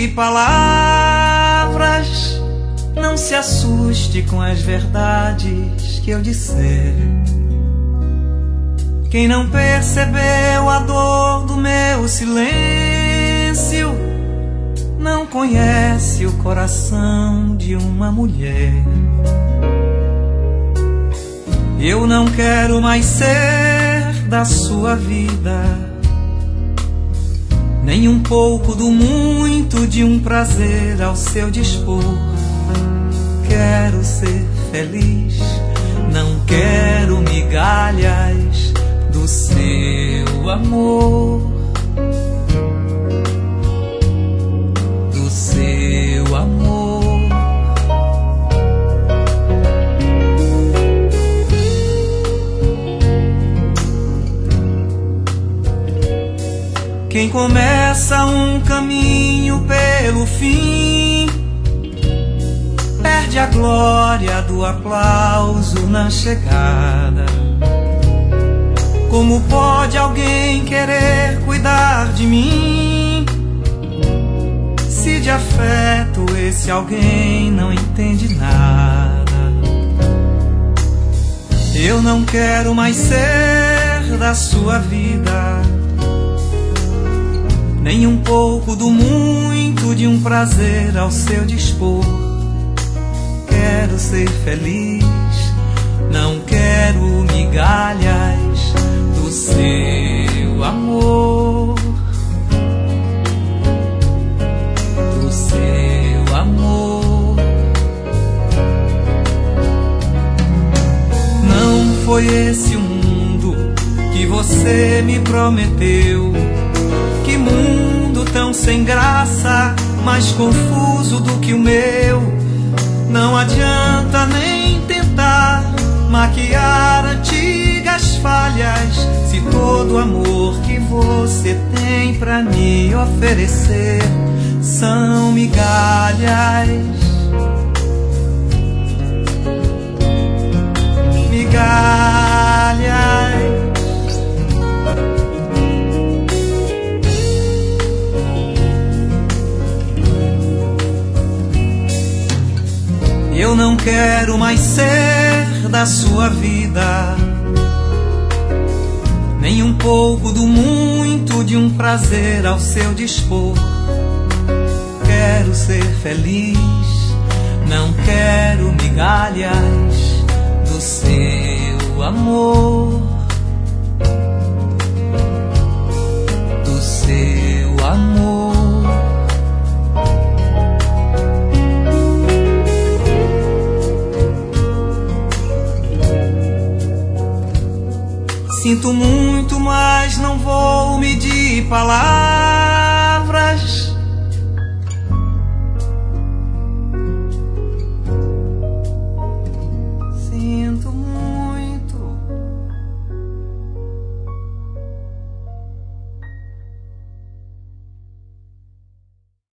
de palavras, não se assuste com as verdades que eu disser. Quem não percebeu a dor do meu silêncio não conhece o coração de uma mulher. Eu não quero mais ser da sua vida, nem um pouco do muito de um prazer ao seu dispor. Quero ser feliz, não quero migalhas do seu amor, do seu amor. Quem começa um caminho pelo fim perde a glória do aplauso na chegada. Como pode alguém querer cuidar de mim se de afeto esse alguém não entende nada? Eu não quero mais ser da sua vida, nem um pouco do muito de um prazer ao seu dispor. Quero ser feliz, não quero migalhas do seu amor, do seu amor. Não foi esse o mundo que você me prometeu. Que mundo tão sem graça, mais confuso do que o meu. Não adianta nem tentar maquiar antigas falhas, se todo o amor que você tem pra me oferecer são migalhas. Migalhas. Eu não quero mais ser da sua vida, nem um pouco do muito de um prazer ao seu dispor. Quero ser feliz, não quero migalhas do seu amor, do seu amor. Sinto muito, mas não vou medir palavras.